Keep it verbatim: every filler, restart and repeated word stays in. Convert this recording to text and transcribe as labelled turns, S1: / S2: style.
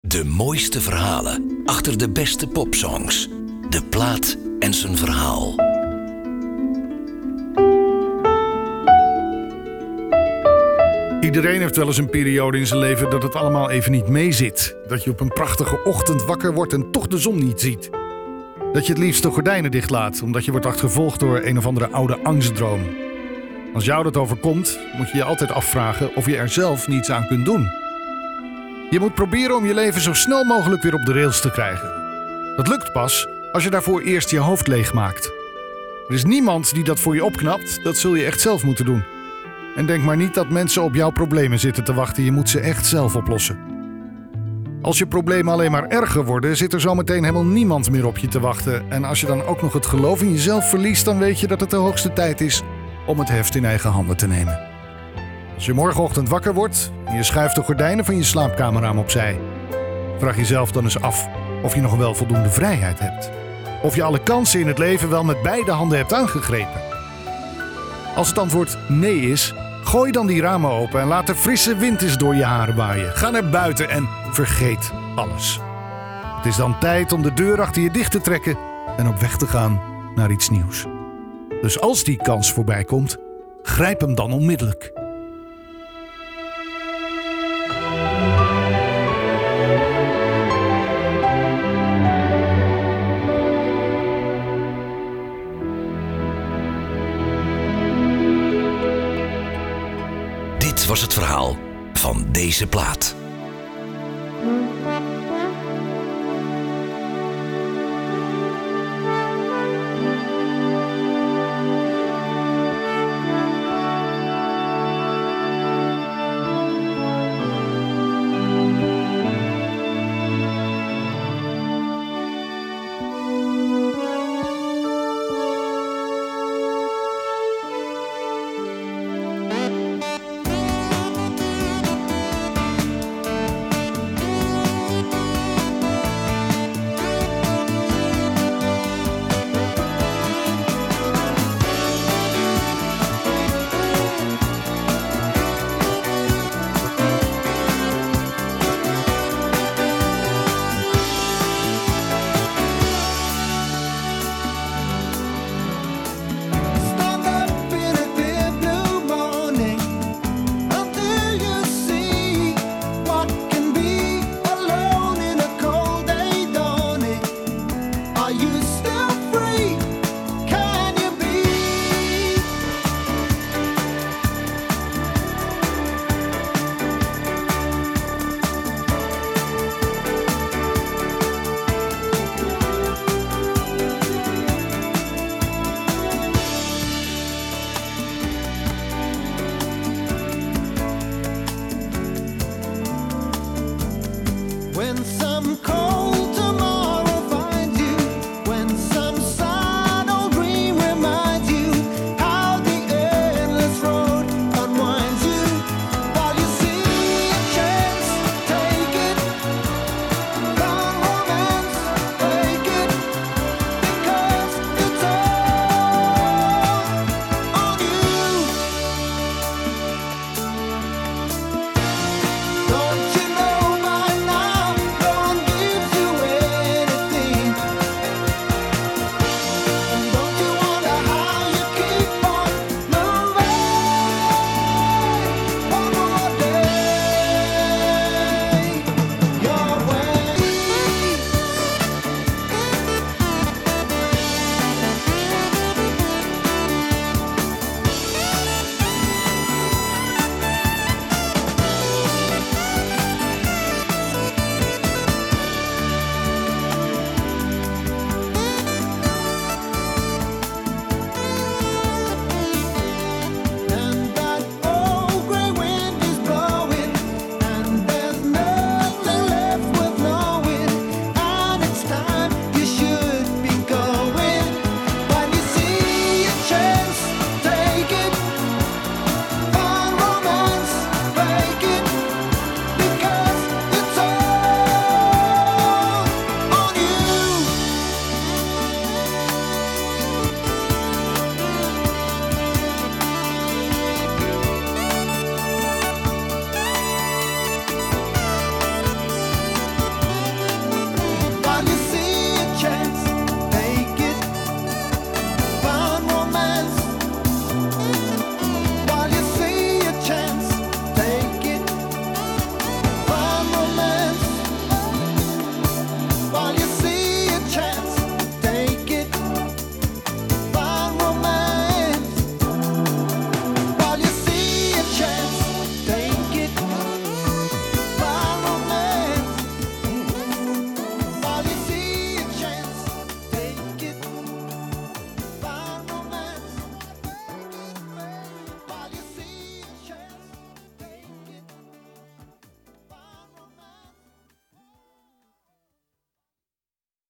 S1: De mooiste verhalen achter de beste popsongs. De plaat en zijn verhaal.
S2: Iedereen heeft wel eens een periode in zijn leven dat het allemaal even niet meezit. Dat je op een prachtige ochtend wakker wordt en toch de zon niet ziet. Dat je het liefst de gordijnen dichtlaat omdat je wordt achtervolgd door een of andere oude angstdroom. Als jou dat overkomt, moet je je altijd afvragen of je er zelf niets aan kunt doen. Je moet proberen om je leven zo snel mogelijk weer op de rails te krijgen. Dat lukt pas als je daarvoor eerst je hoofd leeg maakt. Er is niemand die dat voor je opknapt, dat zul je echt zelf moeten doen. En denk maar niet dat mensen op jouw problemen zitten te wachten, je moet ze echt zelf oplossen. Als je problemen alleen maar erger worden, zit er zometeen helemaal niemand meer op je te wachten. En als je dan ook nog het geloof in jezelf verliest, dan weet je dat het de hoogste tijd is om het heft in eigen handen te nemen. Als je morgenochtend wakker wordt en je schuift de gordijnen van je slaapkamerraam opzij, vraag jezelf dan eens af of je nog wel voldoende vrijheid hebt. Of je alle kansen in het leven wel met beide handen hebt aangegrepen. Als het antwoord nee is, gooi dan die ramen open en laat de frisse wind eens door je haren waaien. Ga naar buiten en vergeet alles. Het is dan tijd om de deur achter je dicht te trekken en op weg te gaan naar iets nieuws. Dus als die kans voorbij komt, grijp hem dan onmiddellijk.
S1: Dit was het verhaal van deze plaat.
S3: When some cold